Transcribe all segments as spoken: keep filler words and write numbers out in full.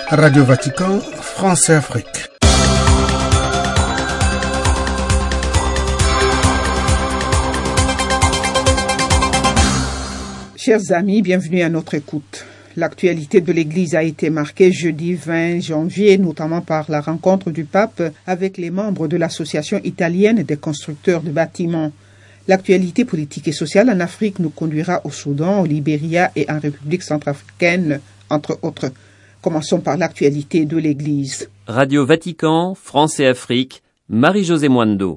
Radio Vatican, France et Afrique. Chers amis, bienvenue à notre écoute. L'actualité de l'Église a été marquée jeudi vingt janvier, notamment par la rencontre du pape avec les membres de l'Association italienne des constructeurs de bâtiments. L'actualité politique et sociale en Afrique nous conduira au Soudan, au Libéria et en République centrafricaine, entre autres. Commençons par l'actualité de l'Église. Radio Vatican, France et Afrique, Marie-Josée Mwando.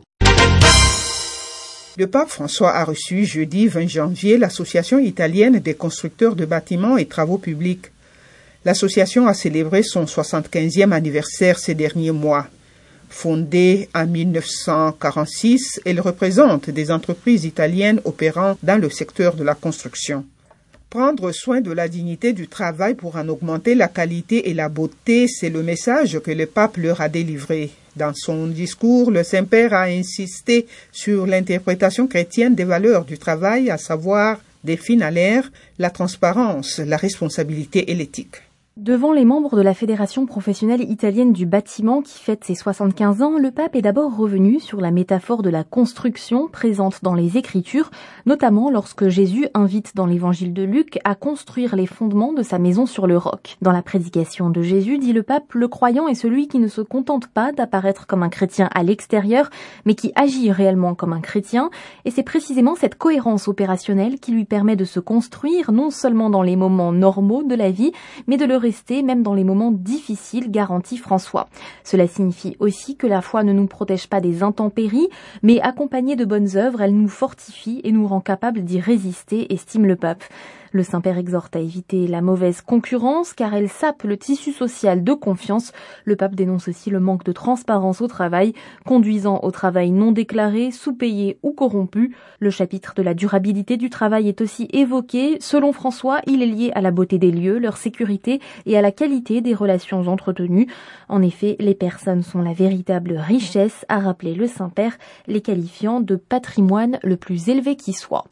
Le pape François a reçu jeudi vingt janvier l'Association italienne des constructeurs de bâtiments et travaux publics. L'association a célébré son soixante-quinzième anniversaire ces derniers mois. Fondée en mille neuf cent quarante-six, elle représente des entreprises italiennes opérant dans le secteur de la construction. Prendre soin de la dignité du travail pour en augmenter la qualité et la beauté, c'est le message que le pape leur a délivré. Dans son discours, le Saint-Père a insisté sur l'interprétation chrétienne des valeurs du travail, à savoir des finalaires, la transparence, la responsabilité et l'éthique. Devant les membres de la Fédération professionnelle italienne du bâtiment qui fête ses soixante-quinze ans, le pape est d'abord revenu sur la métaphore de la construction présente dans les Écritures, notamment lorsque Jésus invite dans l'évangile de Luc à construire les fondements de sa maison sur le roc. Dans la prédication de Jésus, dit le pape, le croyant est celui qui ne se contente pas d'apparaître comme un chrétien à l'extérieur, mais qui agit réellement comme un chrétien, et c'est précisément cette cohérence opérationnelle qui lui permet de se construire non seulement dans les moments normaux de la vie, mais de le rester même dans les moments difficiles, garantit François. Cela signifie aussi que la foi ne nous protège pas des intempéries, mais accompagnée de bonnes œuvres, elle nous fortifie et nous rend capables d'y résister, estime le pape. Le Saint-Père exhorte à éviter la mauvaise concurrence car elle sape le tissu social de confiance. Le pape dénonce aussi le manque de transparence au travail, conduisant au travail non déclaré, sous-payé ou corrompu. Le chapitre de la durabilité du travail est aussi évoqué. Selon François, il est lié à la beauté des lieux, leur sécurité et à la qualité des relations entretenues. En effet, les personnes sont la véritable richesse, a rappelé le Saint-Père, les qualifiant de patrimoine le plus élevé qui soit.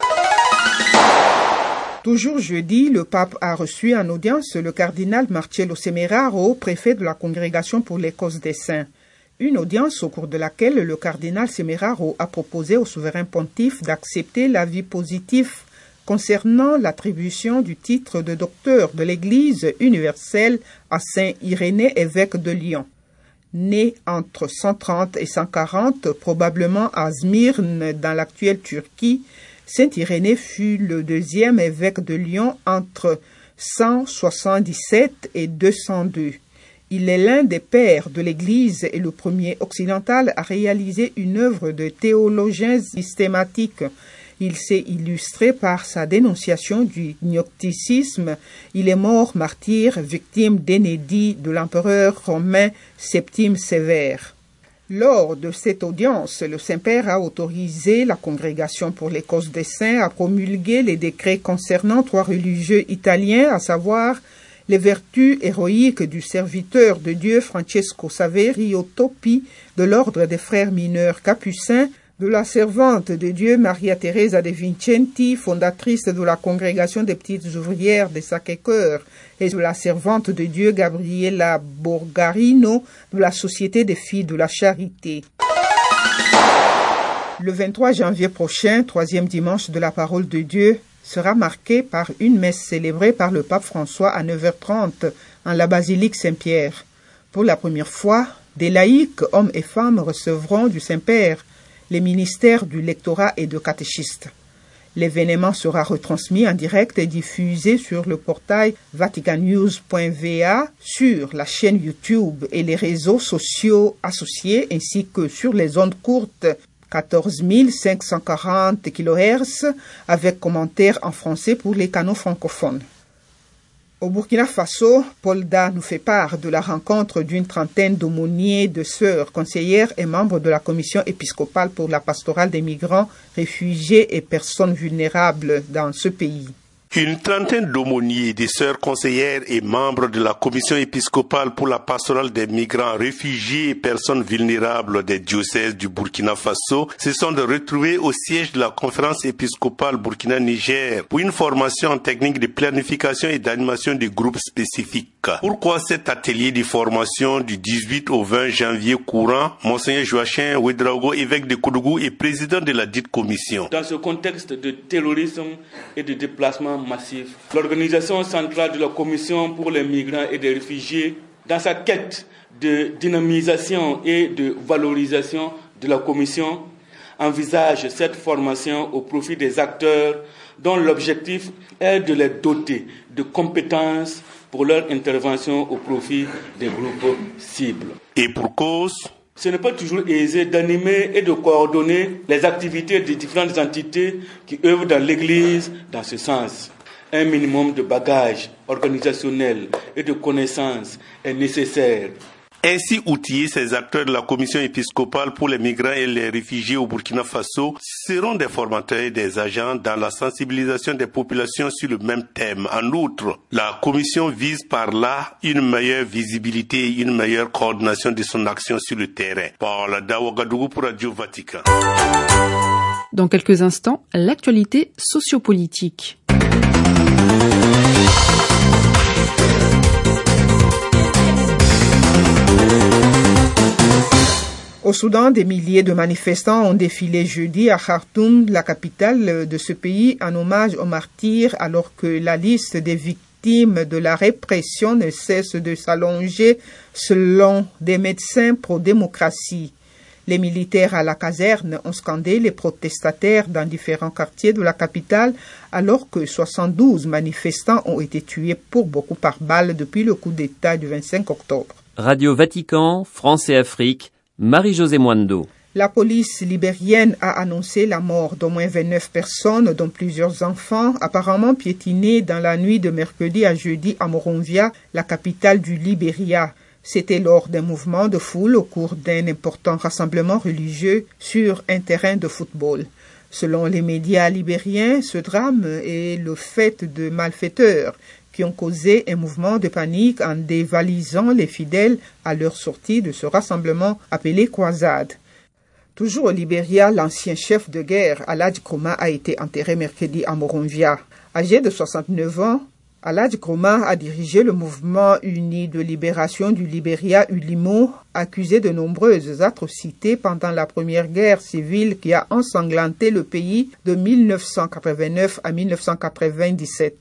Toujours jeudi, le pape a reçu en audience le cardinal Marcello Semeraro, préfet de la Congrégation pour les causes des saints. Une audience au cours de laquelle le cardinal Semeraro a proposé au souverain pontife d'accepter l'avis positif concernant l'attribution du titre de docteur de l'Église universelle à saint Irénée, évêque de Lyon. Né entre cent trente et cent quarante, probablement à Smyrne dans l'actuelle Turquie, saint Irénée fut le deuxième évêque de Lyon entre cent soixante-dix-sept et deux cent deux. Il est l'un des pères de l'Église et le premier occidental à réaliser une œuvre de théologien systématique. Il s'est illustré par sa dénonciation du gnosticisme. Il est mort martyr, victime d'inédits de l'empereur romain Septime Sévère. Lors de cette audience, le Saint-Père a autorisé la Congrégation pour les causes des saints à promulguer les décrets concernant trois religieux italiens, à savoir les vertus héroïques du serviteur de Dieu Francesco Saverio Toppi de l'ordre des frères mineurs capucins, de la servante de Dieu Maria Teresa de Vincenti, fondatrice de la Congrégation des petites ouvrières des Sacré-Cœur, et de la servante de Dieu Gabriella Borgarino de la Société des filles de la Charité. Le vingt-trois janvier prochain, troisième dimanche de la Parole de Dieu, sera marqué par une messe célébrée par le pape François à neuf heures trente en la basilique Saint-Pierre. Pour la première fois, des laïcs, hommes et femmes, recevront du Saint-Père les ministères du lectorat et de catéchistes. L'événement sera retransmis en direct et diffusé sur le portail vaticannews point v a, sur la chaîne YouTube et les réseaux sociaux associés, ainsi que sur les ondes courtes quatorze mille cinq cent quarante kilohertz avec commentaires en français pour les canaux francophones. Au Burkina Faso, Polda nous fait part de la rencontre d'une trentaine d'aumôniers, de sœurs, conseillères et membres de la commission épiscopale pour la pastorale des migrants, réfugiés et personnes vulnérables dans ce pays. Une trentaine d'aumôniers, des sœurs conseillères et membres de la commission épiscopale pour la pastorale des migrants, réfugiés et personnes vulnérables des diocèses du Burkina Faso se sont retrouvés au siège de la conférence épiscopale Burkina-Niger pour une formation en technique de planification et d'animation des groupes spécifiques. Pourquoi cet atelier de formation du dix-huit au vingt janvier courant? Monseigneur Joachim Ouedraogo, évêque de Koudougou et président de la dite commission. Dans ce contexte de terrorisme et de déplacement massif, l'organisation centrale de la commission pour les migrants et les réfugiés, dans sa quête de dynamisation et de valorisation de la commission, envisage cette formation au profit des acteurs dont l'objectif est de les doter de compétences pour leur intervention au profit des groupes cibles. Et pour cause, ce n'est pas toujours aisé d'animer et de coordonner les activités des différentes entités qui œuvrent dans l'Église dans ce sens. Un minimum de bagages organisationnels et de connaissances est nécessaire. Ainsi outillés, ces acteurs de la commission épiscopale pour les migrants et les réfugiés au Burkina Faso seront des formateurs et des agents dans la sensibilisation des populations sur le même thème. En outre, la commission vise par là une meilleure visibilité et une meilleure coordination de son action sur le terrain. Paul Daouagadougou pour Radio Vatican. Dans quelques instants, l'actualité sociopolitique. Au Soudan, des milliers de manifestants ont défilé jeudi à Khartoum, la capitale de ce pays, en hommage aux martyrs, alors que la liste des victimes de la répression ne cesse de s'allonger selon des médecins pro-démocratie. Les militaires à la caserne ont scandé les protestataires dans différents quartiers de la capitale, alors que soixante-douze manifestants ont été tués pour beaucoup par balle depuis le coup d'État du vingt-cinq octobre. Radio Vatican, France et Afrique, Marie-Josée Mwando. La police libérienne a annoncé la mort d'au moins vingt-neuf personnes, dont plusieurs enfants, apparemment piétinés dans la nuit de mercredi à jeudi à Monrovia, la capitale du Libéria. C'était lors d'un mouvement de foule au cours d'un important rassemblement religieux sur un terrain de football. Selon les médias libériens, ce drame est le fait de malfaiteurs qui ont causé un mouvement de panique en dévalisant les fidèles à leur sortie de ce rassemblement appelé croisade. Toujours au Libéria, l'ancien chef de guerre, Aladji Kroma, a été enterré mercredi à Monrovia. Âgé de soixante-neuf ans, Aladji Kroma a dirigé le mouvement uni de libération du Libéria U L I M O, accusé de nombreuses atrocités pendant la première guerre civile qui a ensanglanté le pays de mille neuf cent quatre-vingt-neuf à mille neuf cent quatre-vingt-dix-sept.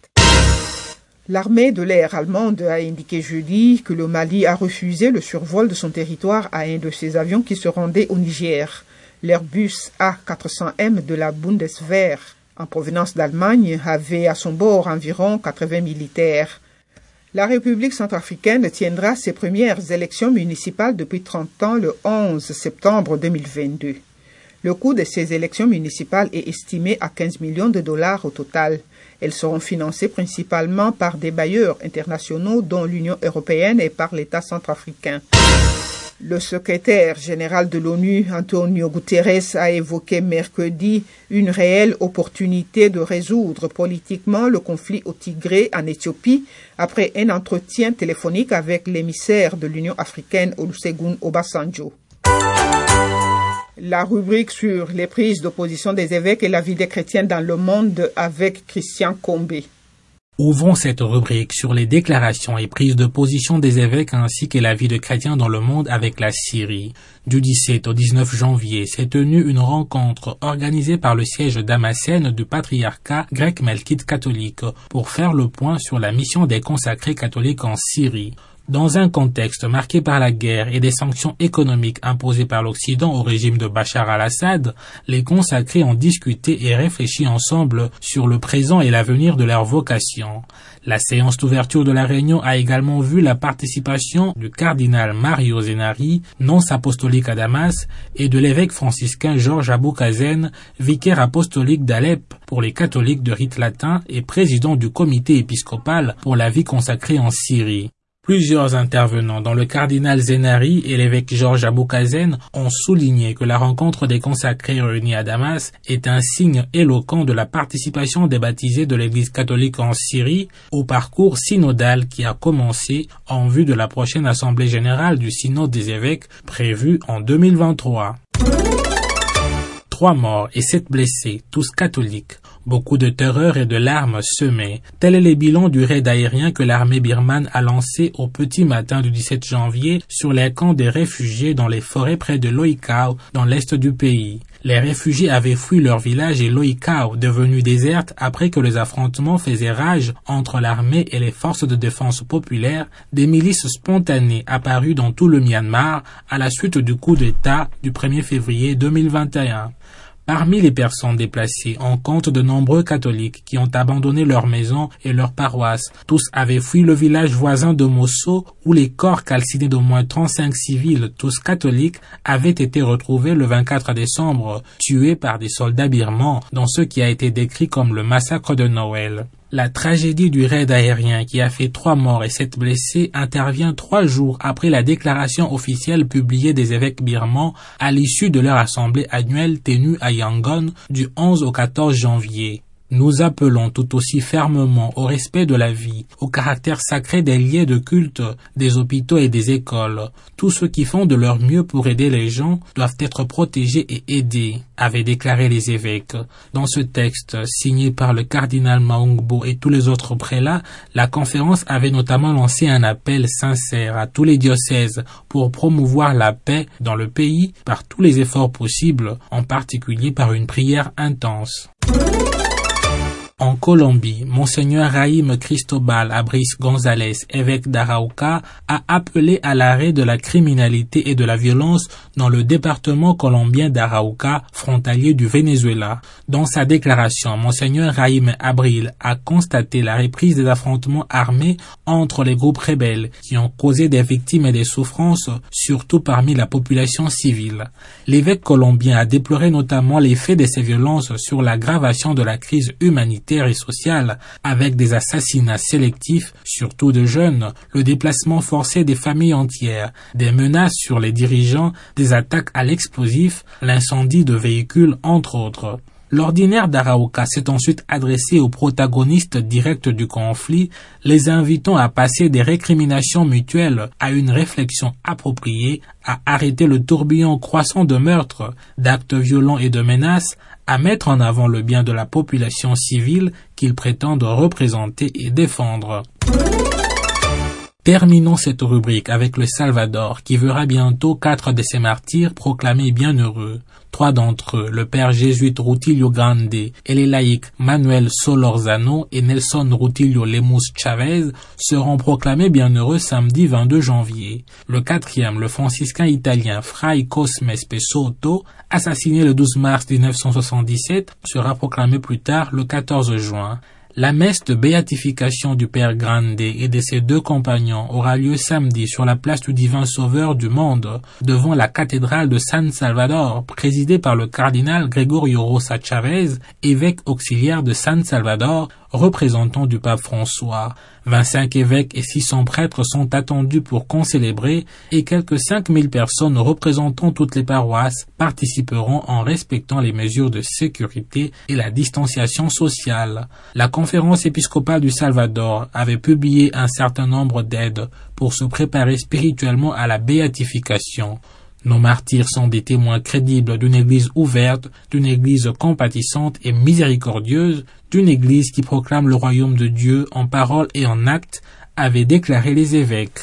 L'armée de l'air allemande a indiqué jeudi que le Mali a refusé le survol de son territoire à un de ses avions qui se rendait au Niger. L'Airbus A quatre cents M de la Bundeswehr, en provenance d'Allemagne, avait à son bord environ quatre-vingts militaires. La République centrafricaine tiendra ses premières élections municipales depuis trente ans le onze septembre deux mille vingt-deux. Le coût de ces élections municipales est estimé à quinze millions de dollars au total. Elles seront financées principalement par des bailleurs internationaux dont l'Union européenne et par l'État centrafricain. Le secrétaire général de l'ONU, Antonio Guterres, a évoqué mercredi une réelle opportunité de résoudre politiquement le conflit au Tigré en Éthiopie après un entretien téléphonique avec l'émissaire de l'Union africaine Olusegun Obasanjo. La rubrique sur les prises d'opposition des évêques et la vie des chrétiens dans le monde avec Christian Combé. Ouvrons cette rubrique sur les déclarations et prises de position des évêques ainsi que la vie de chrétiens dans le monde avec la Syrie. Du dix-sept au dix-neuf janvier s'est tenue une rencontre organisée par le siège d'Amasène du patriarcat grec melkite catholique pour faire le point sur la mission des consacrés catholiques en Syrie. Dans un contexte marqué par la guerre et des sanctions économiques imposées par l'Occident au régime de Bachar al-Assad, les consacrés ont discuté et réfléchi ensemble sur le présent et l'avenir de leur vocation. La séance d'ouverture de la réunion a également vu la participation du cardinal Mario Zenari, nonce apostolique à Damas, et de l'évêque franciscain Georges Abou-Kazen, vicaire apostolique d'Alep pour les catholiques de rite latin et président du comité épiscopal pour la vie consacrée en Syrie. Plusieurs intervenants, dont le cardinal Zenari et l'évêque Georges Aboukazen, ont souligné que la rencontre des consacrés réunis à Damas est un signe éloquent de la participation des baptisés de l'Église catholique en Syrie au parcours synodal qui a commencé en vue de la prochaine assemblée générale du synode des évêques prévue en deux mille vingt-trois. Trois morts et sept blessés, tous catholiques. Beaucoup de terreur et de larmes semées. Tel est le bilan du raid aérien que l'armée birmane a lancé au petit matin du dix-sept janvier sur les camps des réfugiés dans les forêts près de Loi Khao, dans l'est du pays. Les réfugiés avaient fui leur village et Loi Khao, devenue déserte après que les affrontements faisaient rage entre l'armée et les forces de défense populaire, des milices spontanées apparues dans tout le Myanmar à la suite du coup d'État du premier février deux mille vingt et un. Parmi les personnes déplacées, on compte de nombreux catholiques qui ont abandonné leurs maisons et leurs paroisses. Tous avaient fui le village voisin de Mosso où les corps calcinés d'au moins trente-cinq civils, tous catholiques, avaient été retrouvés le vingt-quatre décembre, tués par des soldats birmans dans ce qui a été décrit comme le massacre de Noël. La tragédie du raid aérien qui a fait trois morts et sept blessés intervient trois jours après la déclaration officielle publiée des évêques birmans à l'issue de leur assemblée annuelle tenue à Yangon du onze au quatorze janvier. Nous appelons tout aussi fermement au respect de la vie, au caractère sacré des lieux de culte, des hôpitaux et des écoles. Tous ceux qui font de leur mieux pour aider les gens doivent être protégés et aidés, avaient déclaré les évêques. Dans ce texte, signé par le cardinal Maungbo et tous les autres prélats, la conférence avait notamment lancé un appel sincère à tous les diocèses pour promouvoir la paix dans le pays par tous les efforts possibles, en particulier par une prière intense. En Colombie, Monseigneur Raïm Cristobal Abris González, évêque d'Arauca, a appelé à l'arrêt de la criminalité et de la violence dans le département colombien d'Arauca, frontalier du Venezuela. Dans sa déclaration, Monseigneur Raïm Abril a constaté la reprise des affrontements armés entre les groupes rebelles qui ont causé des victimes et des souffrances, surtout parmi la population civile. L'évêque colombien a déploré notamment l'effet de ces violences sur l'aggravation de la crise humanitaire et sociale, avec des assassinats sélectifs, surtout de jeunes, le déplacement forcé des familles entières, des menaces sur les dirigeants, des attaques à l'explosif, l'incendie de véhicules, entre autres. L'ordinaire d'Arauca s'est ensuite adressé aux protagonistes directs du conflit, les invitant à passer des récriminations mutuelles à une réflexion appropriée, à arrêter le tourbillon croissant de meurtres, d'actes violents et de menaces, à mettre en avant le bien de la population civile qu'ils prétendent représenter et défendre. Terminons cette rubrique avec le Salvador qui verra bientôt quatre de ses martyrs proclamés bienheureux. Trois d'entre eux, le père jésuite Rutilio Grande et les laïcs Manuel Solorzano et Nelson Rutilio Lemus Chavez, seront proclamés bienheureux samedi vingt-deux janvier. Le quatrième, le franciscain italien Fray Cosme Pesotto, assassiné le douze mars mille neuf cent soixante-dix-sept, sera proclamé plus tard le quatorze juin. La messe de béatification du Père Grande et de ses deux compagnons aura lieu samedi sur la place du Divin Sauveur du monde, devant la cathédrale de San Salvador, présidée par le cardinal Gregorio Rosa Chavez, évêque auxiliaire de San Salvador, représentant du pape François. vingt-cinq évêques et six cents prêtres sont attendus pour concélébrer et quelques cinq mille personnes représentant toutes les paroisses participeront en respectant les mesures de sécurité et la distanciation sociale. La conférence épiscopale du Salvador avait publié un certain nombre d'aides pour se préparer spirituellement à la béatification. Nos martyrs sont des témoins crédibles d'une Église ouverte, d'une Église compatissante et miséricordieuse, d'une Église qui proclame le royaume de Dieu en parole et en acte, avaient déclaré les évêques.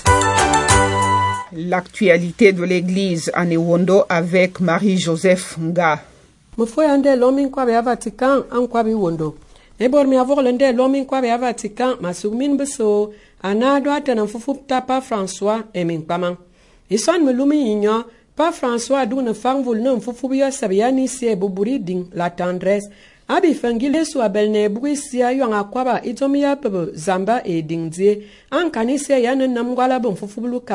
L'actualité de l'Église à Newondo avec Marie-Joseph Nga. Mfoyande lomin kwabe a Vatican an kwabe wondo. Ebor mi avor lende lomin kwabe a Vatican masugmin beso anado atana fufup tapa François emin pamang. Ison me lumi inyo pa François dune fangvul nem fufubia sabiani sie buburi ding la tendresse. Abi fangile su abelne buisia yo akwaba itomia pebe zamba e dingzie an kanise ya nam gwala bon fufubulukas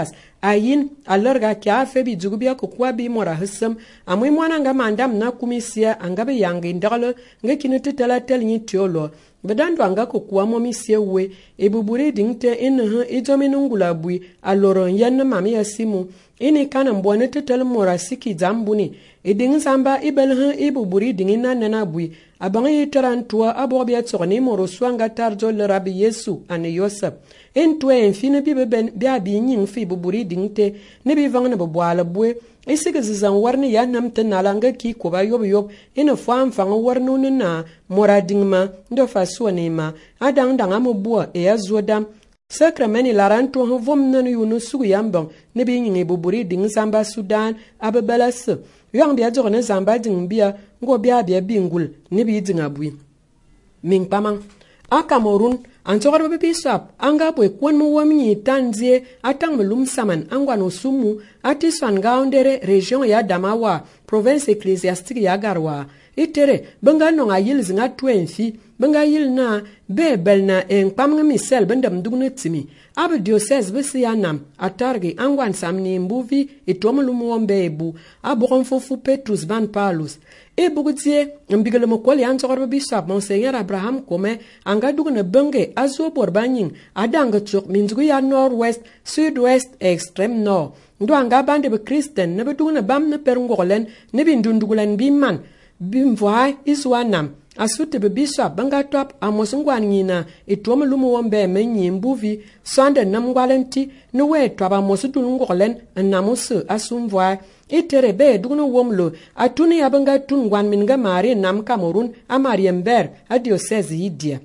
ayin alerga kya fe bi jugubia ko kwa bi mora hsem amwe mwana nga mandam na kumisia anga be yangi ndagalo nga kinete tala tel ni tiolo bedando anga ko kwa mo misie we ebubure dingte enha ejomenungula bui aloron yan mami asimu ini kana mbone tetel mora siki zambuni eding samba ibelha ebuburi dingina nana bui abang yitarantua abobia tsoni moro swanga tarjo le rabi yesu ane yosep entwe enfine bibe ben bia bi nyin fi buburi dingte ne bi vang ne bobwala bue isige zizan warni ya namte nalanga ki ko ba yob yob ina fam fang warnu na mora dingma ndo faso ne ma adang danga mo bua e azodam sakrameni laranto ho vom nanu yunu sugu yambang ne bi nyin buburi ding samba sudan abebelas yang bia jone zamba ding bia ngo bia bia bingul ne bi dinga bui ming pamang a Cameroun antogor be bisap anga boy kwon mo wamni tanzie atang melum saman angwa no sumu atisan gaundere region ya Damawa province ecclesiastique ya Garwa itere benga no ngayil zinga twenfi benga yil na be belna en pamnga misel bendam dugna timi ab diocese bisi ya nam atargi angwan samni mbuvi itomulum wombe ebu abogon fofu Petrus van Paulus e bugudie mbigele mokoli antogor bisap monseigneur Abraham Kome anga dugna benge azo borbanyin adanga chok minzugu ya nord-west sud-west extreme nord ndo anga bande be Christian ne be dugna bam ne perungolen ne bindundugulen biman bimvai iswanam asute be bishop banga top amosungwan nyina etom lumu wombe menyi mbuvi sande namgwalenti no we twaba mosudul ngolen namusu asumvai itere be dugno womlo atuni abanga tungwan minga mari nam Cameroun amariember a diocese yidia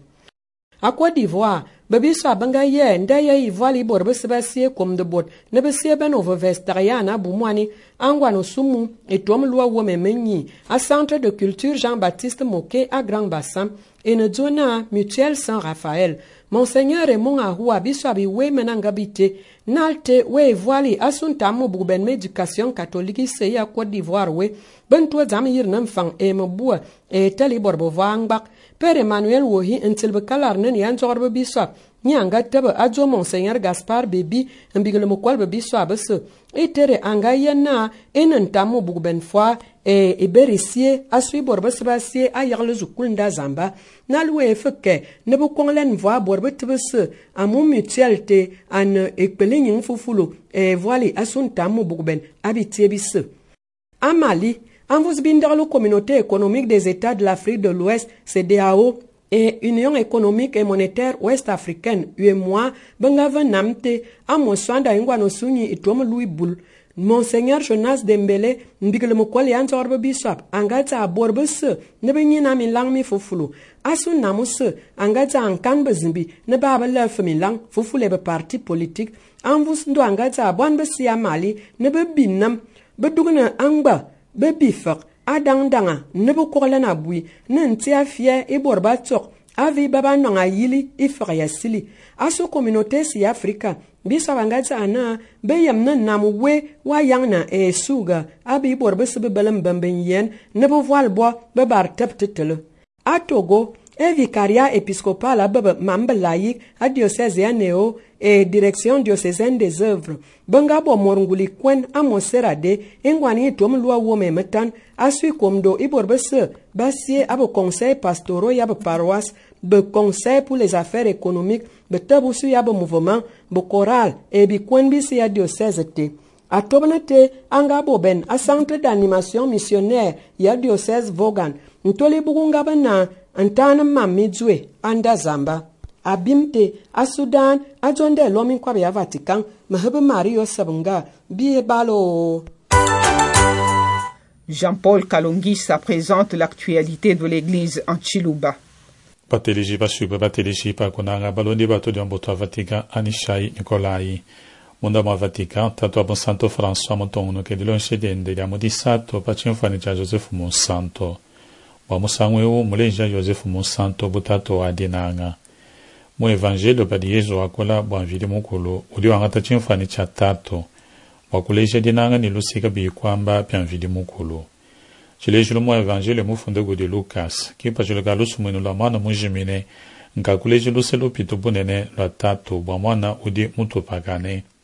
a Côte d'Ivoire babisa banga ye ndaya ivali borbe sebasie kom de bot ne besie ben over vestariana bumwani angwano sumu etom loi wome menyi a centre de culture Jean-Baptiste Moquet à Grand Bassin et ne zona mutuelle Saint-Raphaël monseigneur Raymond Ahua bisabi we menangabite nalte we voili asunta mo buben éducation catholique se ya Côte d'Ivoire we bento zam yir nam fang e mabua e tali borbo vangbak Père Emmanuel Wohi intilbe kalarnen yan zorbe bisop nyanga tebe ajo monseigneur Gaspard Bebi mbigele mokwalbe bisop bese itere anga yana enen tamu buben foi e iberisie asui borbe sebasie ayarle zukunda zamba nalwe feke ne bu konglen voix borbe tebese amu mutualité an ekpelinyin fufulu e voili asun tamu buben abitie bise amali en vous binder la communauté économique des États de l'Afrique de l'Ouest, C D A O, et Union économique et monétaire ouest-africaine, U E M O A, Bengavan Namte, Amoswanda Ingwano Suni et Tom Louis Boul, Monseigneur Jonas Dembele, Mbigele Mokwali Antorbe Bishop, Angata Borbes, Nebenye Nami Lang Mi Fufulu, Asun Namus, Angata Ankanbe Zimbi, Nebaba Lef Mi Lang, Fufulebe parti politique, Anvus Ndo Angata Bonbe Sia Mali, Nebe Binam, Bedugna Angba, bebifak adang danga nebo korlana bui nenti afia e borba tok avi baba nonga yili ifra ya sili aso communauté si Afrika bisa wangata ana beyam na namwe wa yangna e suga abi borba sebe belam bamben yen nebo voile bois bebar teptetele a Togo e vicaria épiscopal a bebe mambelayi a diocèse ya Neo et direction diocésaine des œuvres bangabo mornguli kwen amoserade engwani tom loi wome metan asui komdo iborbese basie abo conseil pastoraux yabo paroisse be conseil pour les affaires économiques be tabusu yabo mouvement be choral et bi kwen bi ya diocèse te atobnete angabo ben a centre d'animation missionnaire ya diocèse Vaughan ntoli bugunga bana antana mamizwe anda zamba abimte a Sudan a jonde lomin kwabe ya Vatican mahebe Mario Sabunga biye balo. Jean-Paul Kalongisa présente l'actualité de l'église en Chiluba. Bateliji basuba bateliji pa konanga balondi bato de mboto Vatican Anishai Nicolai Munda ma Vatican tanto a Santo François Montono che di lo incedente di amodisato pacin fani cha Joseph Monsanto wa musangwe o mulenja Joseph Monsanto butato adinanga mo evangelho badi Yesu akola bwanvili mukulu uli wangata chimfani cha tato wakuleja dinanga ni lusika bi kwamba pyanvili mukulu chilejulu mo evangelho mufunde go de Lucas kipa chilo galusu mwenu la mana mujimine nkakuleja luselo pito bunene la tato bwamwana udi mutu pagane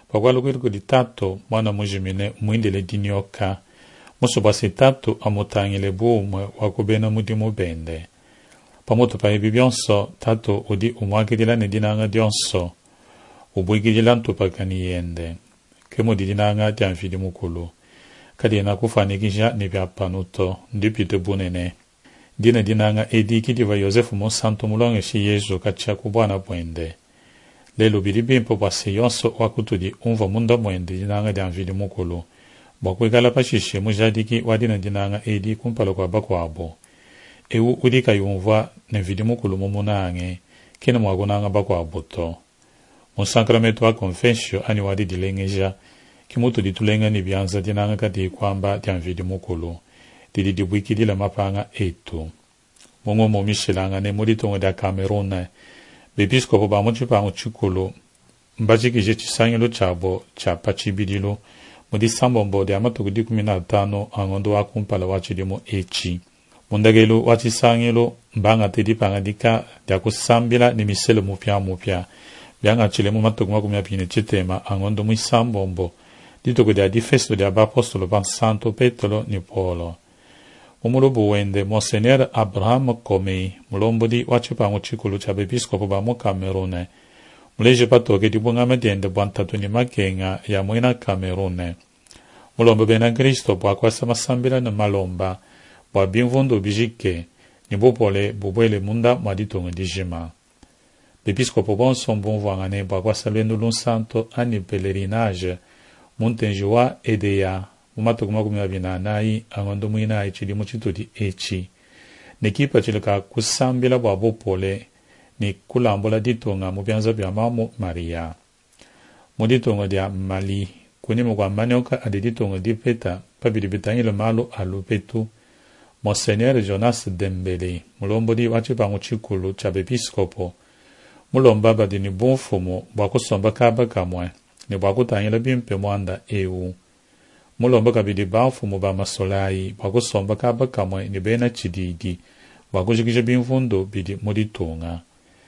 Pagwa lukiriko di tato mwana mujimine muindele dinyoka. Muso basi tato amutangile buumwe wakubena mudimu bende. Pamoto pa ebi bionso tato udi umwakidila ne dinanga dionso. Ubuigidila ntupakani yende. Kemo di dinanga dianfidi mukulu. Kadi na kufanikisha ni bya panuto ndipite bunene. Dina dinanga edi kidiva Yosefu Monsanto mulonge shi Yesu kacha kubwana bwende. Lelo bilibimpo basi yonso wakutudi umva munda mwende dinanga dianfidi mukulu. Bakwegala pashishe mujadiki wadina dinanga edi kumpalo kwa bakwabo. Ewu udika yumva ne vidi mukulu mumunange kina mwagunanga bakwabo to. Monsakramentu wa confessio ani wadi dilengeja kimutu ditulenga ni bianza dinanga kati kwamba dianvidi mukulu. Didi dibwiki dila mapanga etu. Mungu momishilanga ne muritongo da Cameroon. Bepiskopo ba muchipangu chikulu. Mbachiki je chisangilo chabo cha pachibidilo. Mudi sambombo de amatuku di kumi na tano angondo wa kumpala wachidimo echi. Mundagelo wachisangilo mbanga tedi pangadika dia kusambila ni miselo mupya mupya. Bianga chile mu matuku makumi apine chitema angondo mu sambombo. Dito che di festo di Apostolo Pan Santo Petro ni Polo. Umulubu wende Monseigneur Abraham Komei, mulombo di wachipangu chikulu cha bepiskopo ba mu Cameroon. Muleje patoke di bunga mediende buantatu ni makenga ya muina Cameroon. Mulombo bena Kristo bwa kwasa masambila na malomba, bwa binvondo bijike, ni bopole bubwele munda maditongo dijima. Bepiskopo bon son bon vangane bwa kwasa lwendo lun santo ani pelerinage, Montenjoa edeya, mumatuku makumi abiri na anayi angondo mwina ichili muchitudi echi. Nekipa chilika kusambila bwa bopole ni kulambola ditonga mubyanza bya mamu Maria. Muditonga dia Mali, kuni mugwa manioka adi ditonga dipeta, pabidi bitangile malo alupetu. Monseigneur Jonas Dembele, mulombo di wachipangu chikulu cha bepiskopo. Mulomba badi ni bonfumo, bwakusomba kaba kamwe. Ni bwakutangila bimpe mwanda ewu. Mulomba kabidi banfumo ba masolai, bwakusomba kaba kamwe ni bena chididi, bwakujikisha bimfundo bidi muditonga.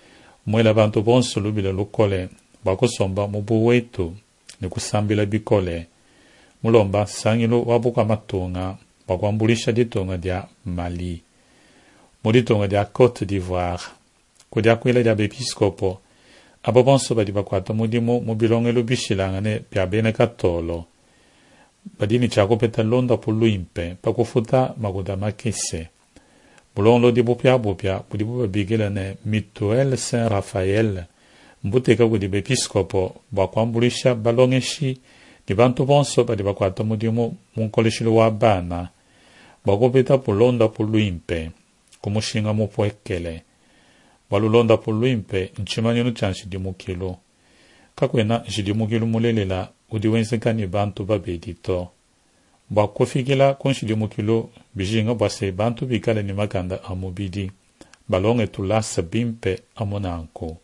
Mwela bantu bonso lubila lukole, bwakusomba mubu wetu, ni kusambila bikole. Mulomba sangilo wabuka matonga, bwakwambulisha ditonga dia Mali. Muditonga dia Côte d'Ivoire. Kudia kwela dia bepiskopo, abo bonso badi bakwata mudimu mubilonge lubishilangane pya bene katolo. Badini chako peta londa pulu impe, pakufuta maguda makese. Bulongo di bupya bupya, budi bupa bigilane Mituel Saint Raphael, mbuteka kudi bepiskopo, bakwambulisha balongeshi, ni bantu bonso badi bakwata mudimu munkolishilu wa bana, bakupeta pulonda pulu impe, kumushinga mupoekele. Walulonda pulu impe, nchimanyunu chanshi di mukilo. Kakwena jidi mukilo mulelela, udiwense ni bantu babedito. Bwa kofigila konshidi mukilo, bijinga bwase bantu bikale ni makanda amubidi. Balonge tulasa bimpe amonanko.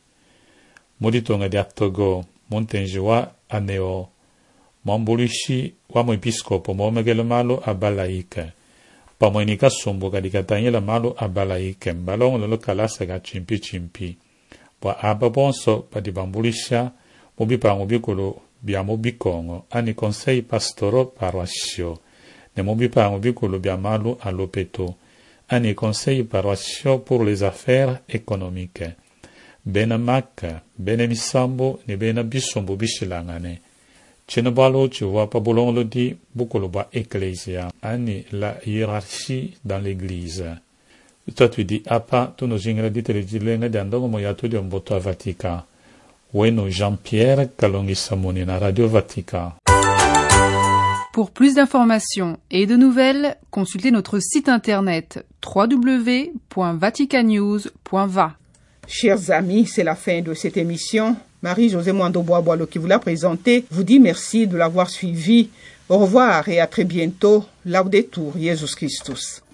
Muditonga dia Togo, Montenjoa aneo. Mambulishi wa mwepiskopo mwomegele malo abalaike. Pamwenika sombo kadikatanyela malo abalaike. Balonge lolo kalasa ga chimpi chimpi. Bwa aba bonso padibambulisha, mubipa mubikolo bia mubikongo, ani conseil pastoro paroissio. Ne mubipa mubikolo bia malo alopeto, ani conseil paroissio pour les affaires économiques. Bena maka, bena misambo, ne bena bisombo bishilangane. Chenobalo tu vois pas bolon di bukolo ba ecclesia, ani la hiérarchie dans l'église. Toi tu dis, apa, tu nos ingrédients de l'Église d'Andongo Moyato de Mboto à Vatican. Weno Jean-Pierre Kalongi Samoni na Radio Vatican. Pour plus d'informations et de nouvelles, consultez notre site internet w w w point vaticanews point va. Chers amis, c'est la fin de cette émission. Marie-Josée Mwando-Bois-Boilo qui vous l'a présentée vous dit merci de l'avoir suivi. Au revoir et à très bientôt. Laudetur Jesus Christus.